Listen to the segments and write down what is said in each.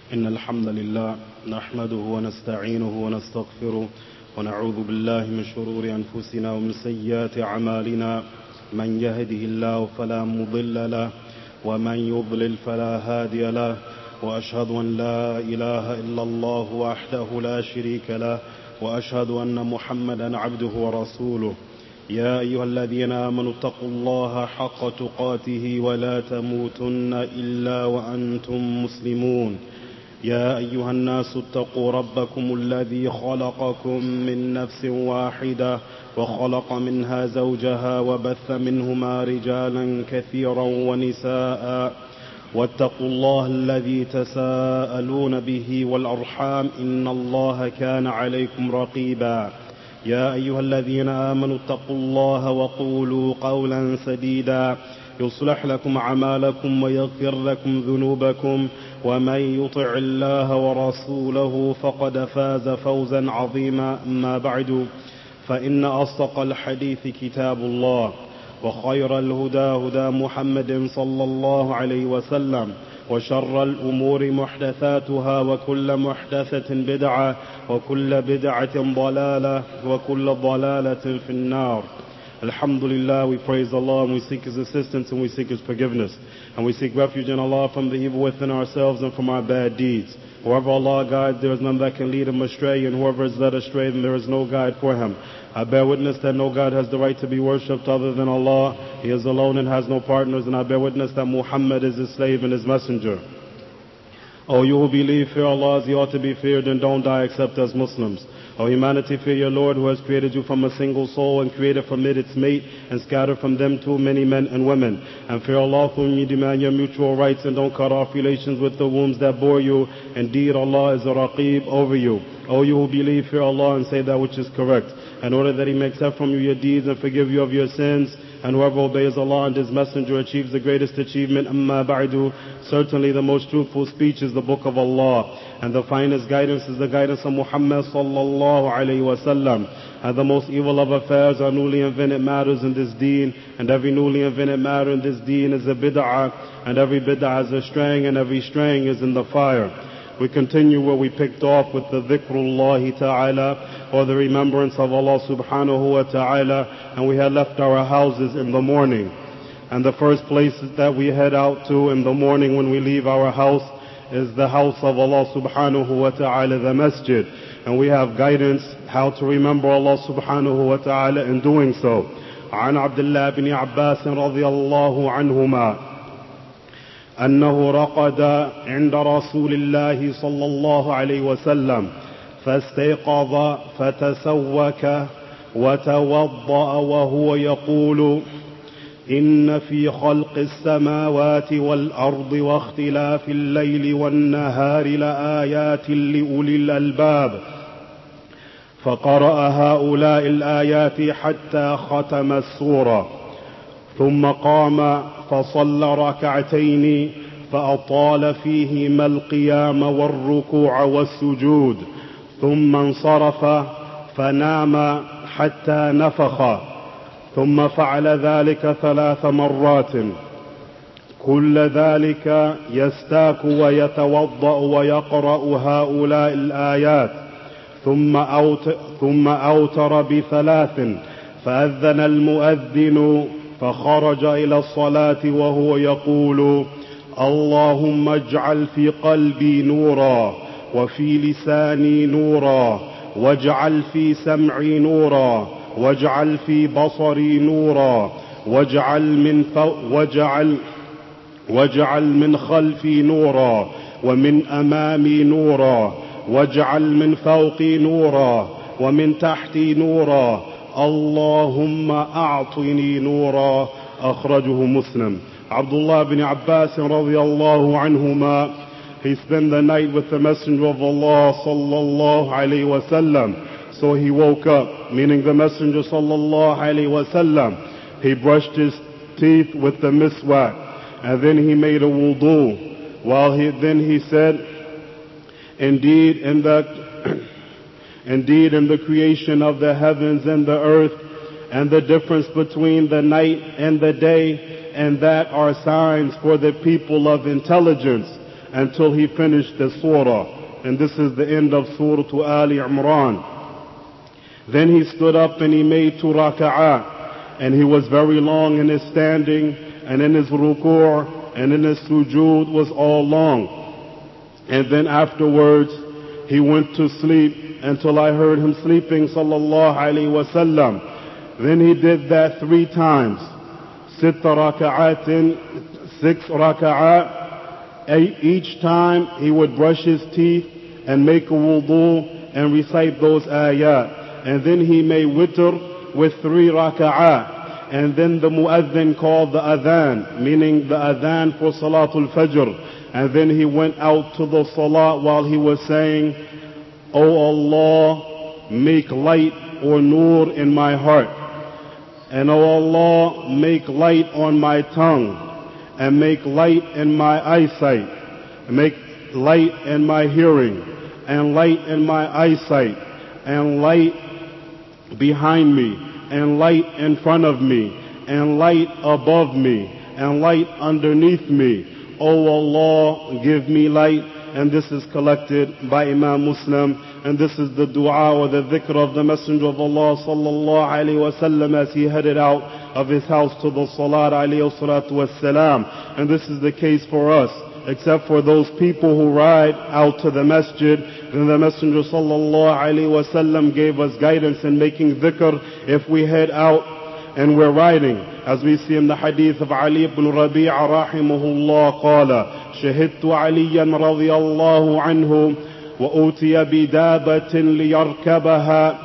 إن الحمد لله نحمده ونستعينه ونستغفره ونعوذ بالله من شرور أنفسنا ومن سيئات أعمالنا. من يهده الله فلا مضل له ومن يضلل فلا هادي له، وأشهد أن لا إله إلا الله وحده لا شريك له، وأشهد أن محمدا عبده ورسوله. يا أيها الذين آمنوا اتقوا الله حق تقاته ولا تموتن إلا وأنتم مسلمون. يا أيها الناس اتقوا ربكم الذي خلقكم من نفس واحدة وخلق منها زوجها وبث منهما رجالا كثيرا ونساء، واتقوا الله الذي تساءلون به والأرحام إن الله كان عليكم رقيبا. يا أيها الذين آمنوا اتقوا الله وقولوا قولا سديدا يصلح لكم أعمالكم ويغفر لكم ذنوبكم، ومن يطع الله ورسوله فقد فاز فوزا عظيما. أما بعد، فإن أصدق الحديث كتاب الله، وخير الهدى هدى محمد صلى الله عليه وسلم، وشر الأمور محدثاتها، وكل محدثة بدعة، وكل بدعة ضلالة، وكل ضلالة في النار. Alhamdulillah, we praise Allah and we seek His assistance and we seek His forgiveness. And we seek refuge in Allah from the evil within ourselves and from our bad deeds. Whoever Allah guides, there is none that can lead him astray, and whoever is led astray, then there is no guide for him. I bear witness that no God has the right to be worshipped other than Allah. He is alone and has no partners, and I bear witness that Muhammad is His slave and His messenger. O you who believe, fear Allah as He ought to be feared, and don't die except as Muslims. O humanity, fear your Lord, who has created you from a single soul and created from it its mate and scattered from them too many men and women. And fear Allah, whom you demand your mutual rights, and don't cut off relations with the wombs that bore you. Indeed, Allah is a Raqib over you. O you who believe, fear Allah and say that which is correct, in order that He may accept from you your deeds and forgive you of your sins. And whoever obeys Allah and His Messenger achieves the greatest achievement. Amma ba'du, certainly the most truthful speech is the Book of Allah, and the finest guidance is the guidance of Muhammad sallallahu alayhi wa sallam. And the most evil of affairs are newly invented matters in this deen, and every newly invented matter in this deen is a bid'ah, and every bid'ah is a straying, and every straying is in the fire. We continue where we picked off with the dhikrullahi ta'ala, or the remembrance of Allah subhanahu wa ta'ala, and we had left our houses in the morning. And the first place that we head out to in the morning when we leave our house is the house of Allah subhanahu wa ta'ala, the masjid. And we have guidance how to remember Allah subhanahu wa ta'ala in doing so. عن عبد الله بن عباس رضي الله عنهما أنه رقد عند رسول الله صلى الله عليه وسلم فاستيقظ فتسوك وتوضأ وهو يقول: إن في خلق السماوات والأرض واختلاف الليل والنهار لآيات لأولي الألباب. فقرأ هؤلاء الآيات حتى ختم السورة، ثم قام فصلى ركعتين فأطال فيهما القيام والركوع والسجود، ثم انصرف فنام حتى نفخ، ثم فعل ذلك 3 مرات، كل ذلك يستاك ويتوضأ ويقرأ هؤلاء الآيات، ثم أوتر ب3، فأذن المؤذن فخرج إلى الصلاة وهو يقول: اللهم اجعل في قلبي نورا، وفي لساني نورا، واجعل في سمعي نورا، واجعل في بصري نورا، واجعل من خلفي نورا، ومن أمامي نورا، واجعل من فوقي نورا، ومن تحتي نورا، اللهم أعطني نورا. أخرجه مسلم. Abdullah ibn Abbas radiyallahu anhuma, he spent the night with the Messenger of Allah sallallahu alayhi wa sallam. So he woke up, meaning the Messenger sallallahu alayhi wa sallam. He brushed his teeth with the miswak, and then he made a wudu. Then he said, Indeed, in the creation of the heavens and the earth, and the difference between the night and the day, and that are signs for the people of intelligence. until he finished the surah. And this is the end of Surah Ali Imran. Then he stood up and he made 2 raka'ah. And he was very long in his standing, and in his ruku' and in his sujood was all long. And then afterwards he went to sleep until I heard him sleeping, sallallahu alayhi wasallam. Then he did that 3 times. 6 raka'atin, 6 raka'ah. Each time he would brush his teeth and make a wudu and recite those ayat. And then he made witr with 3 raka'ah. And then the muazzin called the adhan, meaning the adhan for Salatul Fajr. And then he went out to the salah while he was saying, "O Allah, make light or nur in my heart. And O Allah, make light on my tongue. And make light in my eyesight. Make light in my hearing. And light in my eyesight. And light behind me. And light in front of me. And light above me. And light underneath me. O Allah, give me light." And this is collected by Imam Muslim. And this is the dua or the dhikr of the Messenger of Allah sallallahu alayhi wa sallam as he headed out of his house to the salat alayhi salatu wassalam. And this is the case for us, except for those people who ride out to the masjid. Then the Messenger sallallahu alayhi wa sallam gave us guidance in making dhikr if we head out and we're riding. As we see in the hadith of Ali ibn Rabi'a rahimahullah qala, شهدت عليا رضي الله عنه وأوتي بدابة ليركبها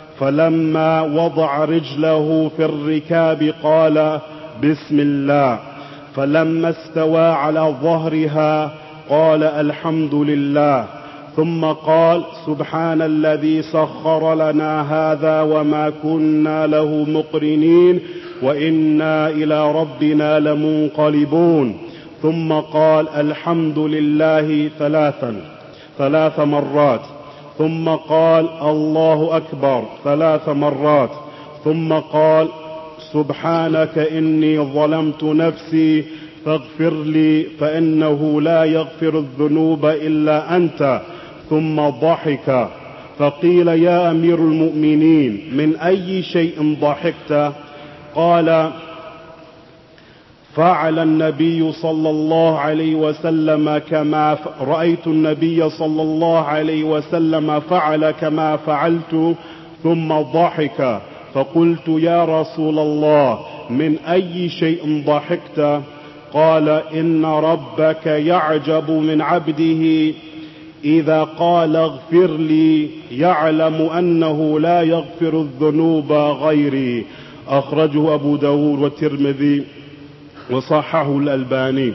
فلما وضع رجله في الركاب قال بسم الله فلما استوى على ظهرها قال الحمد لله ثم قال سبحان الذي سخر لنا هذا وما كنا له مقرنين وإنا إلى ربنا لمنقلبون ثم قال الحمد لله 3 مرات ثم قال الله أكبر 3 مرات ثم قال سبحانك إني ظلمت نفسي فاغفر لي فإنه لا يغفر الذنوب إلا أنت ثم ضحك فقيل يا أمير المؤمنين من أي شيء ضحكت قال فعل النبي صلى الله عليه وسلم كما رأيت النبي صلى الله عليه وسلم فعل كما فعلت ثم ضحك فقلت يا رسول الله من أي شيء ضحكت قال إن ربك يعجب من عبده إذا قال اغفر لي يعلم أنه لا يغفر الذنوب غيري. أخرجه أبو داود والترمذي وصححه الألباني.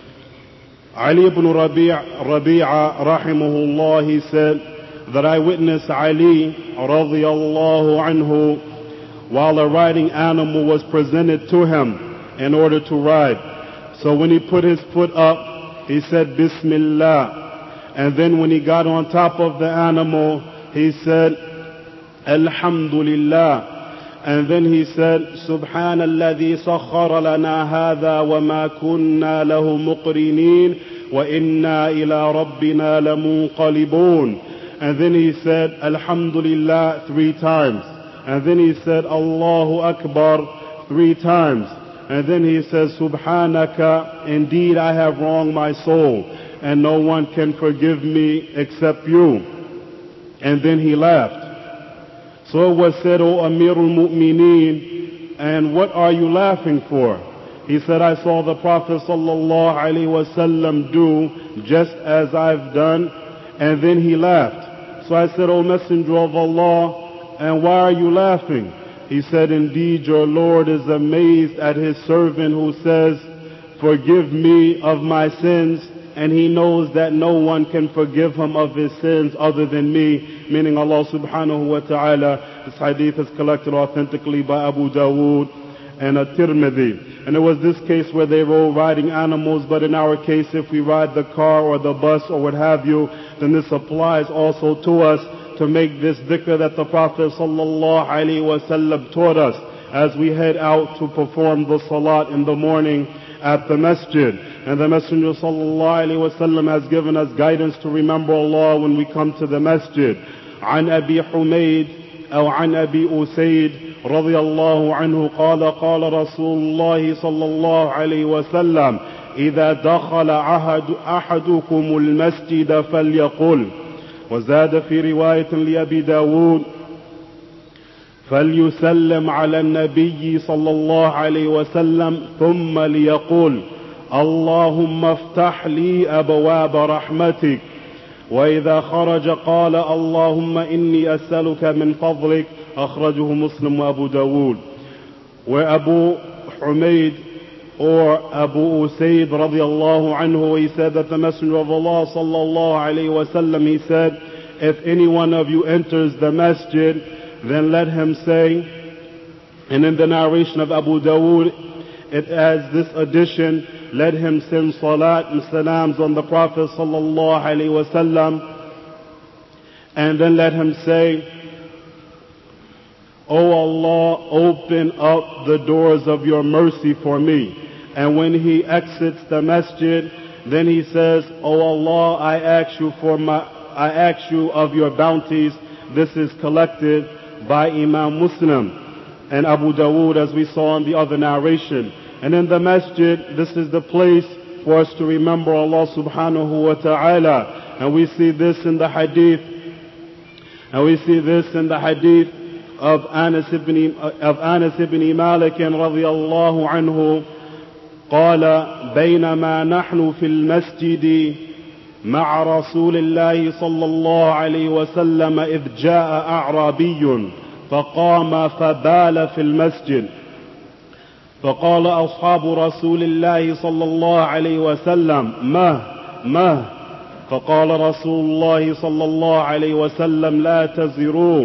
Ali ibn Rabi'a rahimahullah, he said that I witnessed Ali radiyallahu anhu while a riding animal was presented to him in order to ride. So when he put his foot up, he said Bismillah. And then when he got on top of the animal, he said Alhamdulillah. And then he said, سبحان الذي سخر لنا هذا وما كنا له مقرنين وإنا إلى ربنا لمنقلبون. And then he said, Alhamdulillah 3 times. And then he said, Allahu Akbar 3 times. And then he says, Subhanaka, indeed I have wronged my soul, and no one can forgive me except you. And then he laughed. So it was said, O Amirul Mu'mineen, and what are you laughing for? He said, I saw the Prophet sallallahu alaihi wasallam do just as I've done. And then he laughed. So I said, O Messenger of Allah, and why are you laughing? He said, indeed your Lord is amazed at his servant who says, forgive me of my sins, and he knows that no one can forgive him of his sins other than me, meaning Allah subhanahu wa ta'ala. This hadith is collected authentically by Abu Dawood and At-Tirmidhi. And it was this case where they were riding animals, but in our case, if we ride the car or the bus or what have you, then this applies also to us to make this dhikr that the Prophet sallallahu alaihi wasallam taught us as we head out to perform the salat in the morning at the masjid. And the Messenger sallallahu alaihi wasallam has given us guidance to remember Allah when we come to the masjid. عن أبي حميد أو عن أبي أسيد رضي الله عنه قال قال رسول الله صلى الله عليه وسلم إذا دخل أحدكم المسجد فليقل. وزاد في رواية لأبي داود فليسلم على النبي صلى الله عليه وسلم ثم ليقول اللهم افتح لي أبواب رحمتك. وإذا خرج قال اللهم إني أسألك من فضلك. أخرجه مسلم وأبو داود. Where Abu Humayd or Abu Usayd radiallahu anhu, he said that the Messenger of Allah sallallahu alayhi wa sallam, he said, if any one of you enters the masjid, then let him say, and in the narration of Abu Dawood, it adds this addition, let him send salat and salams on the Prophet sallallahu alayhi wa sallam, and then let him say, O Allah, open up the doors of your mercy for me. And when he exits the masjid, then he says, O Allah, I ask you of your bounties. This is collected by Imam Muslim and Abu Dawood, as we saw in the other narration. And in the masjid, this is the place for us to remember Allah subhanahu wa ta'ala. And we see this in the hadith. Of Anas ibn Malik radiyallahu anhu قال بينما نحن في المسجد مع رسول الله صلى الله عليه وسلم إذ جاء أعرابي فقام فبال في المسجد فقال أصحاب رسول الله صلى الله عليه وسلم ما فقال رسول الله صلى الله عليه وسلم لا تزروا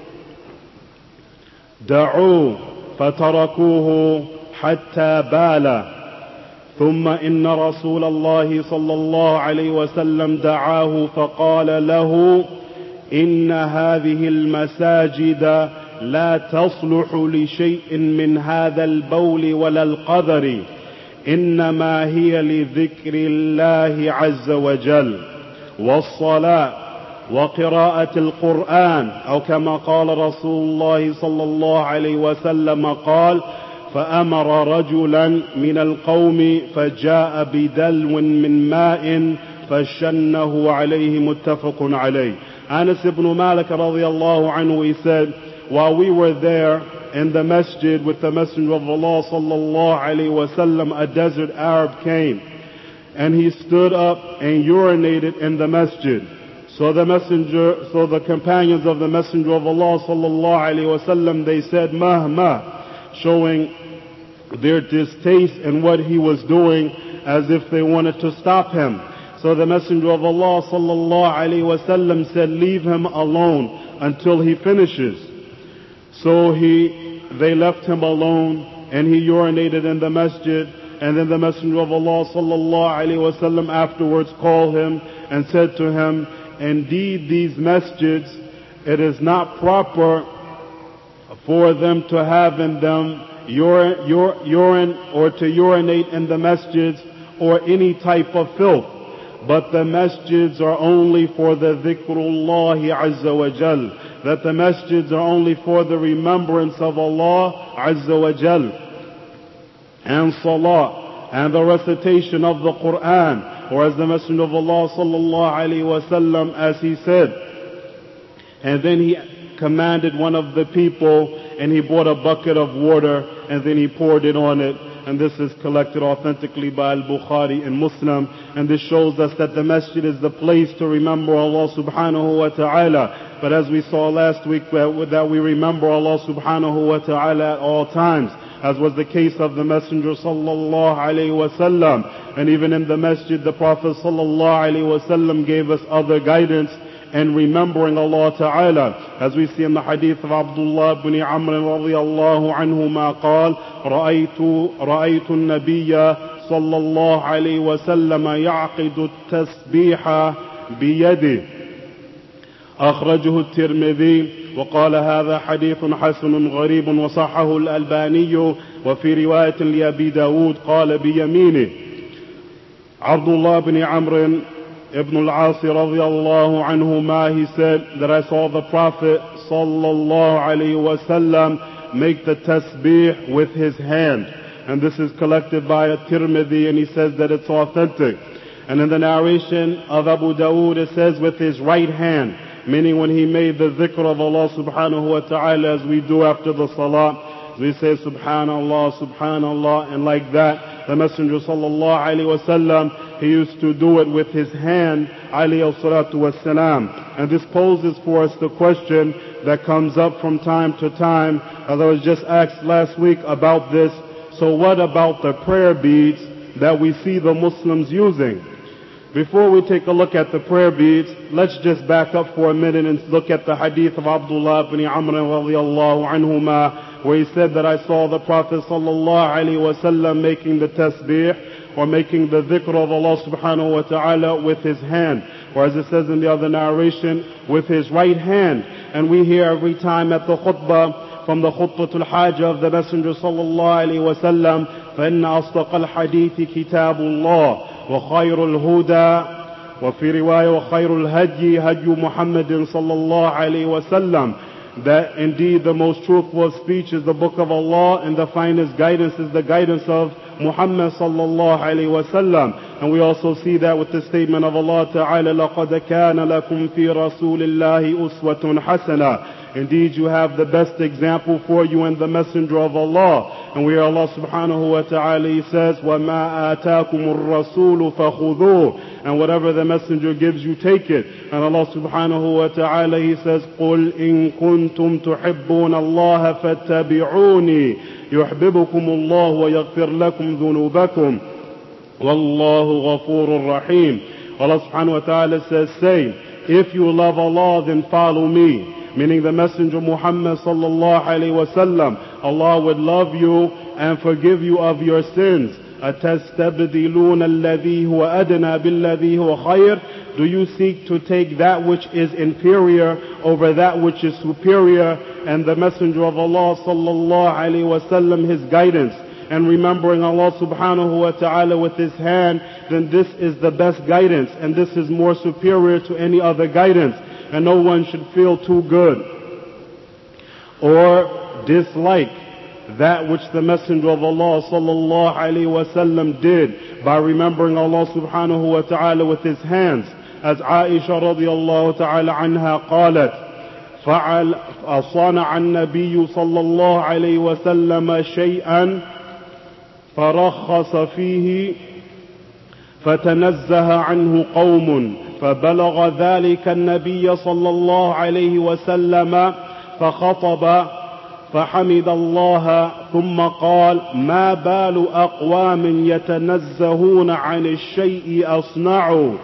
دعوه فتركوه حتى بال ثم إن رسول الله صلى الله عليه وسلم دعاه فقال له إن هذه المساجد لا تصلح لشيء من هذا البول ولا القذر إنما هي لذكر الله عز وجل والصلاة وقراءة القرآن أو كما قال رسول الله صلى الله عليه وسلم قال فأمر رجلا من القوم فجاء بدلو من ماء فشنه عليه متفق عليه. Anas ibn Malik radiyallahu anhu, he said, while we were there in the masjid with the Messenger of Allah sallallahu alayhi wa sallam, a desert Arab came and he stood up and urinated in the masjid. So the companions of the Messenger of Allah sallallahu alayhi wa sallam, they said ma, showing their distaste in what he was doing, as if they wanted to stop him. So the Messenger of Allah sallallahu alayhi wa sallam said, leave him alone until he finishes. So they left him alone and he urinated in the masjid. And then the Messenger of Allah sallallahu alayhi wa sallam afterwards called him and said to him, indeed these masjids, it is not proper for them to have in them urine or to urinate in the masjids or any type of filth. But the masjids are only for the dhikrullahi azza wa jal. That the masjids are only for the remembrance of Allah azza wa jal. And salah and the recitation of the Quran. Or as the Messenger of Allah sallallahu alayhi wa sallam, as he said. And then he commanded one of the people, and he brought a bucket of water and then he poured it on it. And this is collected authentically by Al-Bukhari and Muslim. And this shows us that the masjid is the place to remember Allah subhanahu wa ta'ala. But as we saw last week, that we remember Allah subhanahu wa ta'ala at all times, as was the case of the Messenger sallallahu alayhi wa sallam. And even in the masjid, the Prophet sallallahu alayhi wa sallam gave us other guidance and remembering Allah Ta'ala, as we see in the hadith of Abdullah ibn Amr radiyallahu anhuma قال رأيت النبي صلى الله عليه وسلم يعقد التسبيح بيده. أخرجه الترمذي وقال هذا حديث حسن غريب وصحه الألباني. وفي رواية لأبي داود قال بيمينه. عبد الله بن عمرو ibn al-As radiyallahu anhuma, he said that I saw the Prophet sallallahu alayhi wasallam make the tasbih with his hand. And this is collected by at-Tirmidhi, and he says that it's authentic. And in the narration of Abu Dawood, it says with his right hand, meaning when he made the dhikr of Allah subhanahu wa ta'ala, as we do after the salah, we say subhanallah, subhanallah, and like that. The Messenger sallallahu alayhi wasallam, he used to do it with his hand, alayhi salatu wassalam. And this poses for us the question that comes up from time to time, as I was just asked last week about this. So what about the prayer beads that we see the Muslims using? Before we take a look at the prayer beads, let's just back up for a minute and look at the hadith of Abdullah ibn Amr radiyallahu anhuma, where he said that I saw the Prophet sallallahu alaihi wasallam making the tasbih, or making the dhikr of Allah subhanahu wa ta'ala with his hand, or as it says in the other narration, with his right hand. And we hear every time at the khutbah, from the khutbatul hajjah of the Messenger sallallahu alaihi wasallam, فَإِنَّ أَصْدَقَ الْحَدِيثِ كِتَابُ اللَّهِ وخير الهدى وفي رواية وخير الهدي هدي محمد صلى الله عليه وسلم, that indeed the most truthful speech is the book of Allah, and the finest guidance is the guidance of Muhammad sallallahu alayhi wa sallam. And we also see that with the statement of Allah Ta'ala, لَقَدْ كَانَ لَكُمْ فِي رَسُولِ اللَّهِ أُسْوَةٌ حَسَنَةٌ. Indeed, you have the best example for you in the Messenger of Allah. And where Allah subhanahu wa ta'ala, He says, وَمَا آتَاكُمُ الرَّسُولُ فَخُذُوهُ. And whatever the Messenger gives you, take it. And Allah subhanahu wa ta'ala, He says, قُلْ إِن كُنتُمْ تُحِبُّونَ اللَّهَ فَاتَّبِعُونِي يُحْبِبُكُمُ اللَّهُ وَيَغْفِرْ لَكُمْ ذُنُوبَكُمْ وَاللَّهُ غَفُورٌ رَحِيمٌ. Allah subhanahu wa ta'ala says, say, if you love Allah, then follow me. Meaning the Messenger Muhammad sallallahu alayhi wa sallam. Allah would love you and forgive you of your sins. أَتَسْتَبْدِلُونَ الَّذِي هُوَ أَدْنَى بِالَّذِي هُوَ خَيْرٌ. Do you seek to take that which is inferior over that which is superior? And the Messenger of Allah sallallahu alayhi wa sallam, his guidance, and remembering Allah subhanahu wa ta'ala with his hand, then this is the best guidance, and this is more superior to any other guidance. And no one should feel too good or dislike that which the Messenger of Allah sallallahu alaihi wasallam did by remembering Allah subhanahu wa ta'ala with his hands. As Aisha radiyallahu ta'ala anha qalat, صنع النبي صلى الله عليه وسلم شيئا فرخص فيه فتنزه عنه قوم فبلغ ذلك النبي صلى الله عليه وسلم فخطب فحمد الله ثم قال ما بال أقوام يتنزهون عن الشيء أصنعوا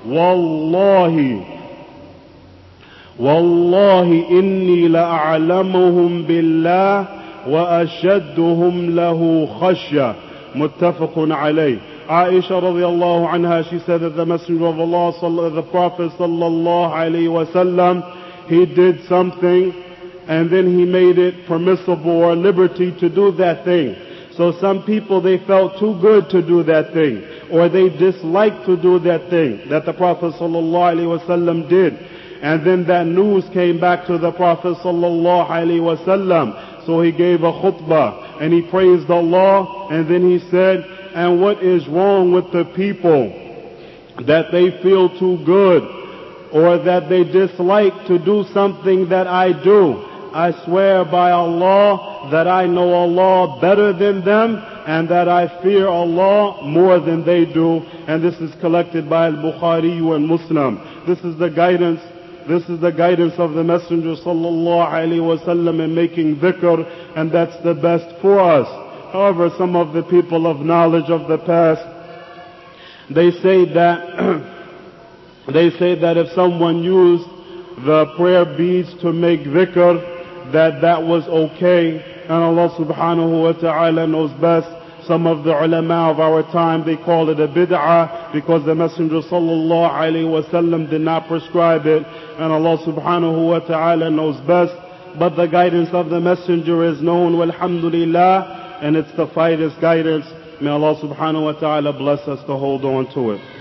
والله إني لأعلمهم بالله وأشدهم له خشية. متفق عليه. Aisha radiallahu anha, she said that the Messenger of Allah, the Prophet sallallahu alayhi wasallam, he did something and then he made it permissible or liberty to do that thing. So some people, they felt too good to do that thing, or they disliked to do that thing that the Prophet sallallahu alayhi wasallam did. And then that news came back to the Prophet sallallahu alayhi wasallam. So he gave a khutbah and he praised Allah, and then he said, and what is wrong with the people that they feel too good or that they dislike to do something that I do? I swear by Allah that I know Allah better than them and that I fear Allah more than they do. And this is collected by Al-Bukhari and Muslim. This is the guidance of the Messenger sallallahu alaihi wasallam in making dhikr, and that's the best for us. However, some of the people of knowledge of the past, they say that if someone used the prayer beads to make dhikr, that was okay, and Allah subhanahu wa ta'ala knows best. Some of the ulama of our time, they call it a bid'ah because the Messenger sallallahu alaihi wasallam did not prescribe it, and Allah subhanahu wa ta'ala knows best. but the guidance of the Messenger is known, walhamdulillah, and it's the finest guidance. May Allah subhanahu wa ta'ala bless us to hold on to it.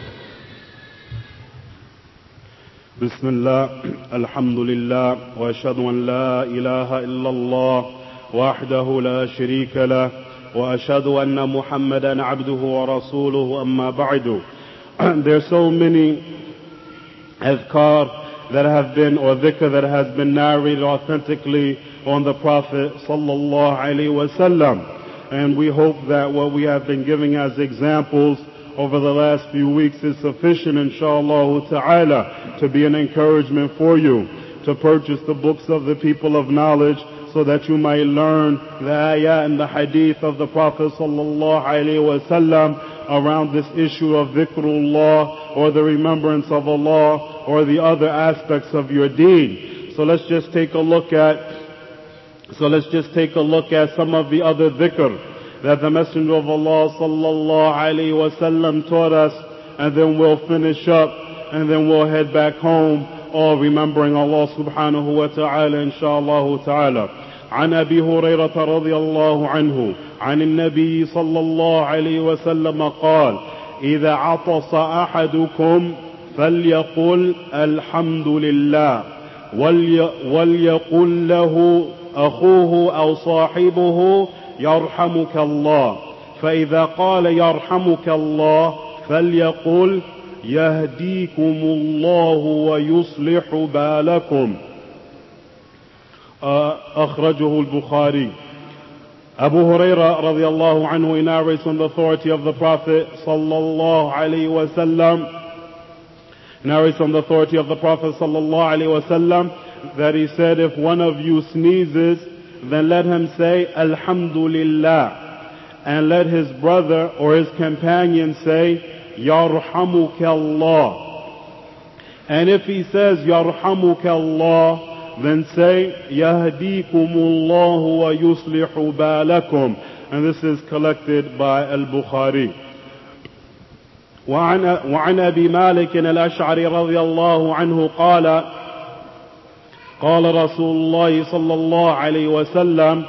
Bismillah, alhamdulillah, wa ashhadu an la ilaha illallah, wahdahu la sharika lah, wa ashhadu anna Muhammadan abduhu wa rasuluhu, amma ba'du. There's so many adhkar that have been, or dhikr that has been narrated authentically on the Prophet sallallahu alaihi wasallam. And we hope that what we have been giving as examples over the last few weeks is sufficient, inshallah ta'ala, to be an encouragement for you to purchase the books of the people of knowledge, so that you might learn the ayah and the hadith of the Prophet sallallahu alaihi wasallam around this issue of dhikrullah, or the remembrance of Allah, or the other aspects of your deen. So let's just take a look at some of the other dhikr that the Messenger of Allah sallallahu alaihi wasallam taught us, and then we'll finish up, and then we'll head back home, all remembering Allah subhanahu wa ta'ala, inshallah ta'ala. عن أبي هريرة رضي الله عنه عن النبي صلى الله عليه وسلم قال: إذا عطس أحدكم فليقل الحمد لله، وليقل له أخوه أو صاحبه يرحمك الله، فإذا قال يرحمك الله فليقل يهديكم الله ويصلح بالكم. أخرجه البخاري. Abu Hurairah radiallahu anhu, he narrates on the authority of the Prophet sallallahu alaihi wasallam, that he said, if one of you sneezes, then let him say Alhamdulillah, and let his brother or his companion say Yarhamukallah. And if he says Yarhamukallah, then say Yahdikumullahu wa yuslihu balakum. And this is collected by Al-Bukhari. وعن أبي مالك الأشعري رضي الله عنه قال: قال رسول الله صلى الله عليه وسلم: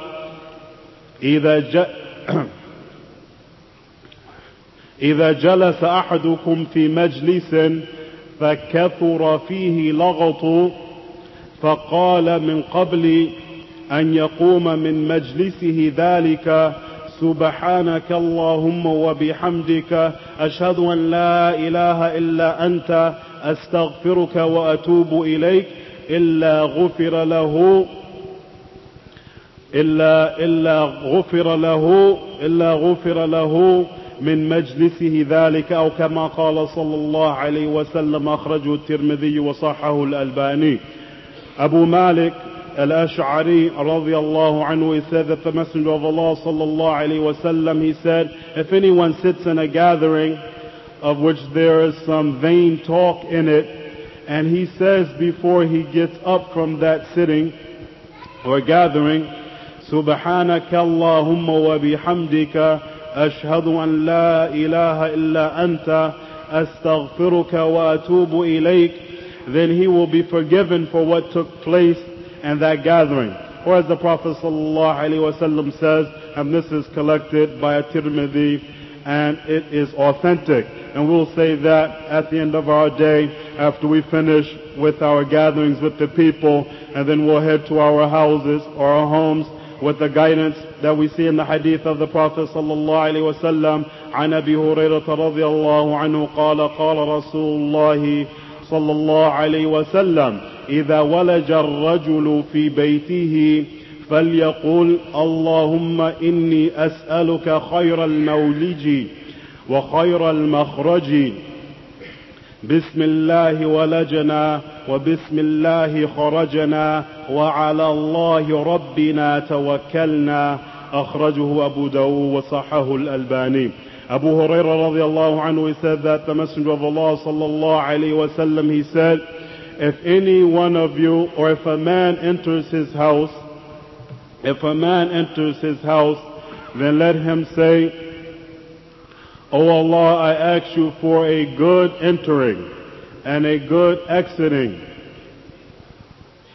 إذا جلس أحدكم في مجلس فكثر فيه لغط، فقال من قبل أن يقوم من مجلسه ذلك: سبحانك اللهم وبحمدك أشهد أن لا إله إلا أنت أستغفرك وأتوب إليك، إلا غفر له من مجلسه ذلك، أو كما قال صلى الله عليه وسلم. أخرجه الترمذي وصححه الألباني. Abu Malik al-Ash'ari radiyallahu anhu, he said that the Messenger of Allah sallallahu alayhi wasallam, he said, if anyone sits in a gathering of which there is some vain talk in it, and he says before he gets up from that sitting or gathering, Subhanaka Allahumma wa bihamdika ashhadu an la ilaha illa anta astaghfiruka wa atubu ilayk, then he will be forgiven for what took place in that gathering. Or as the Prophet ﷺ says, and this is collected by At-Tirmidhi, and it is authentic. And we'll say that at the end of our day, after we finish with our gatherings with the people, and then we'll head to our houses or our homes with the guidance that we see in the hadith of the Prophet ﷺ. عن أبي هريرة رضي الله عنه قال: قال رسول الله صلى الله عليه وسلم: إذا ولج الرجل في بيته فليقول اللهم إني أسألك خير المولج وخير المخرج، بسم الله ولجنا وبسم الله خرجنا وعلى الله ربنا توكلنا. أخرجه أبو داود وصححه الألباني. Abu Hurairah radiallahu anhu, he said that the Messenger of Allah sallallahu alayhi wasallam, he said, if any one of you, or if a man enters his house, then let him say, O Allah, I ask you for a good entering and a good exiting.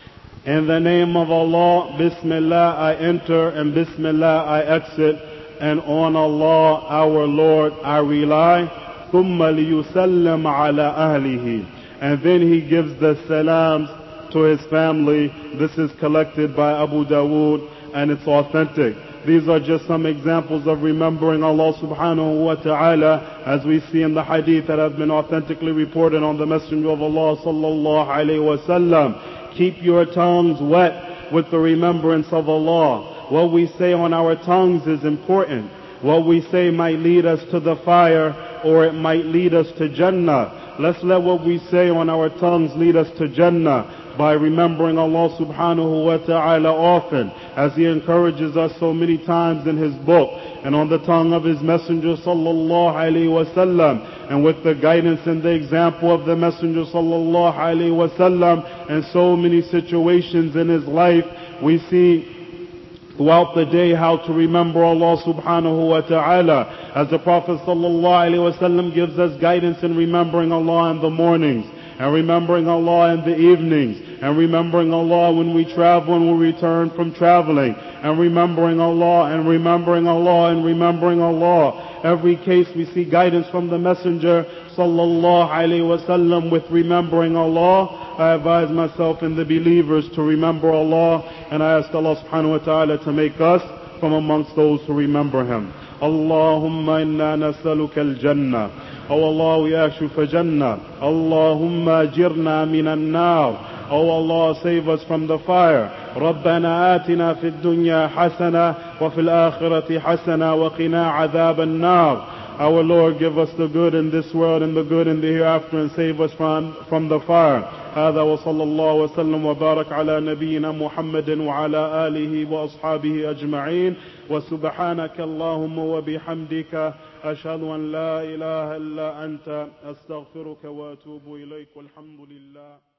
In the name of Allah, Bismillah I enter and Bismillah I exit, and on Allah, our Lord, I rely. ثُمَّ لِيُسَلَّمَ عَلَى أَهْلِهِ. And then he gives the salams to his family. This is collected by Abu Dawood and it's authentic. These are just some examples of remembering Allah subhanahu wa ta'ala, as we see in the hadith that have been authentically reported on the Messenger of Allah sallallahu alayhi wa sallam. Keep your tongues wet with the remembrance of Allah. What we say on our tongues is important. What we say might lead us to the fire, or it might lead us to Jannah. Let's let what we say on our tongues lead us to Jannah by remembering Allah subhanahu wa ta'ala often, as He encourages us so many times in His book and on the tongue of His Messenger sallallahu alayhi wa sallam, and with the guidance and the example of the Messenger sallallahu alayhi wa sallam. In so many situations in his life, we see throughout the day how to remember Allah subhanahu wa ta'ala, as the Prophet sallallahu alaihi wasallam gives us guidance in remembering Allah in the mornings, and remembering Allah in the evenings, and remembering Allah when we travel and we return from traveling, and remembering Allah and remembering Allah and remembering Allah. Every case we see guidance from the Messenger sallallahu alaihi wasallam with remembering Allah. I advise myself and the believers to remember Allah, and I ask Allah subhanahu wa ta'ala to make us from amongst those who remember Him. Allahumma inna nas'aluka al-jannah. Oh Allah, we ask you for Jannah. Allahumma ajirna minan nar. Oh Allah, save us from the fire. ربنا آتنا في الدنيا حسنة وفي الآخرة حسنة وقنا عذاب النار. Our Lord, give us the good in this world and the good in the hereafter, and save us from the fire. هذا وصلى الله وسلم وبارك على نبينا محمد وعلى آله وأصحابه أجمعين. وسبحانك اللهم وبحمدك أشهد أن لا إله إلا أنت أستغفرك وأتوب إليك والحمد لله.